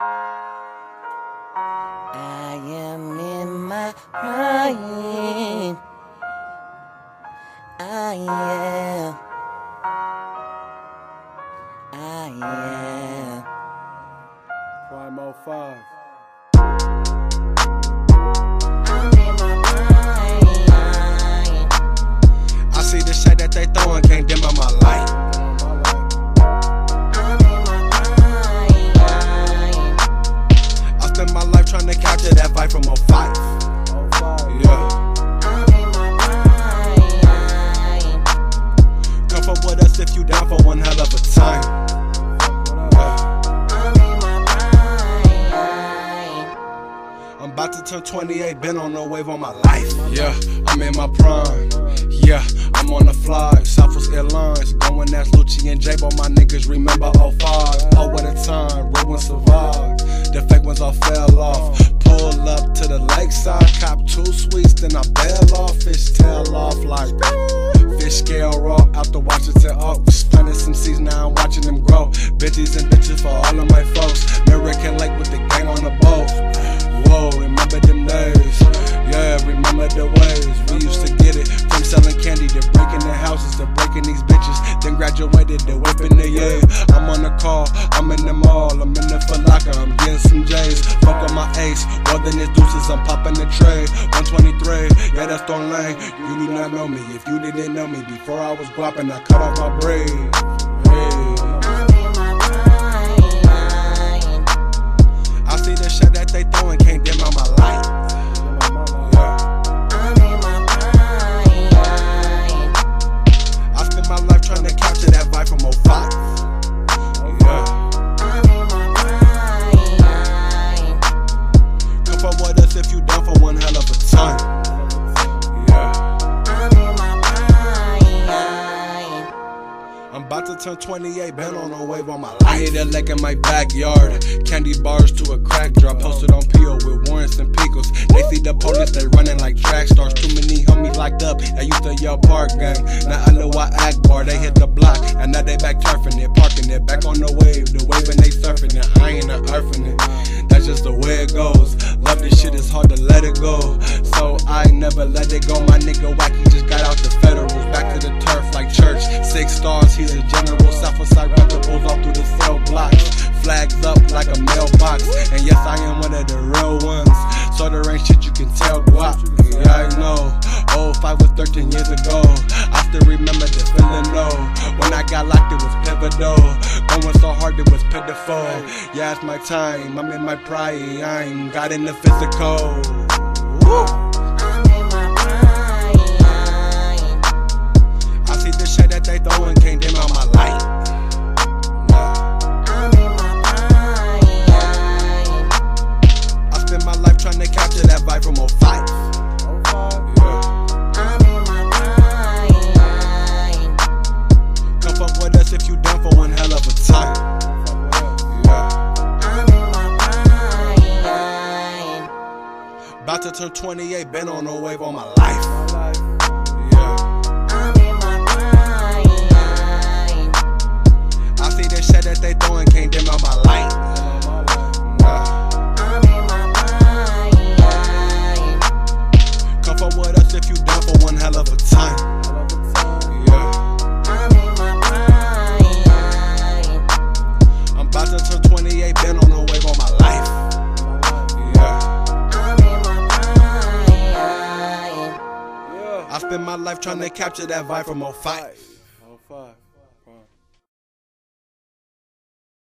I am in my prime. I am. Prime 05. I'm in my prime. I see the shade that they throwing, can't dim on my light. I'm in my prime. I spend my life trying to capture that vibe from 05. 05. Yeah. I'm in my prime. Come fuck with us if you down for one hell of a time. I'm about to turn 28, been on the wave on my life. Yeah, I'm in my prime. Yeah, I'm on the fly. Southwest Airlines, going as Lucci and J-Bo. My niggas remember 05. Oh, what a time, real ones survived. The fake ones all fell off. Pull up to the lakeside, cop 2 sweets, then I bail off. Fish tail off like fish scale raw. Out the Washington Oaks, planted some seeds, now I'm watching them grow. Bitches and bitches for all of my folks. American Lake with the gang on the boat. Whoa, remember them days. Yeah, remember the ways. We used to get it from selling candy to breaking the houses to breaking these bitches. Then graduated to whipping the yeah. I'm on the call, I'm in the mall, I'm in the Foot Locker, I'm getting some J's. Fuck on my ace, more than his deuces, I'm popping the tray. 123, yeah, that's Thorn Lane. You do not know me if you didn't know me. Before I was guapping, I cut off my braid. I see the shit that they throwing, can't dim on my light. I'm in my prime. I spend my life trying to capture that vibe from 05. I'm in my prime. Come fuck with us if you down for one hell of a time. I'm in my prime. I'm about to turn 28, been on a wave on my life. I hit a lake in my backyard, candy bars to a crack jar. Posted on P.O. with Warrants and Pickles. They see the police, they running like track stars. Too many homies locked up, I used to yell park gang. Now I know why Akbar, they hit the block, and now they back turfing it, parking it, back on the wave and they surfing it. I ain't earthing it, that's just the way it goes. Love this shit, it's hard to let it go, so I never let it go. My nigga Wacky just got out the federals, back to the turf like church. 6 stars, he's a general. Southside rapper pulls off through the cell blocks, flags up like a mailbox. And yes, I am one of the real ones, so there ain't shit you can tell guap. Yeah, I know, 05 was 13 years ago. I still remember the feeling though. When I got locked it was pivotal, going so hard it was pitiful. Yeah, it's my time, I'm in my prime, got in the physical. Woo! I'm in my prime. I see the shit that they throwing, can't dim on my light. I'm in my prime. I spend my life trying to capture that vibe from 05. 05. I'm in my prime. Come fuck with us if you down for one hell of a time. I'm in my prime. About to turn 28, been on a wave on my life. I'm in my prime. I see the shit that they throwing, can't dim on my light. I'm in my prime. Come fuck with us if you down for one hell of a time. I'm in my prime. I'm about to turn 28, been on a wave on my life. I'm in my prime. I spend my life trying to capture that vibe from 05. 05.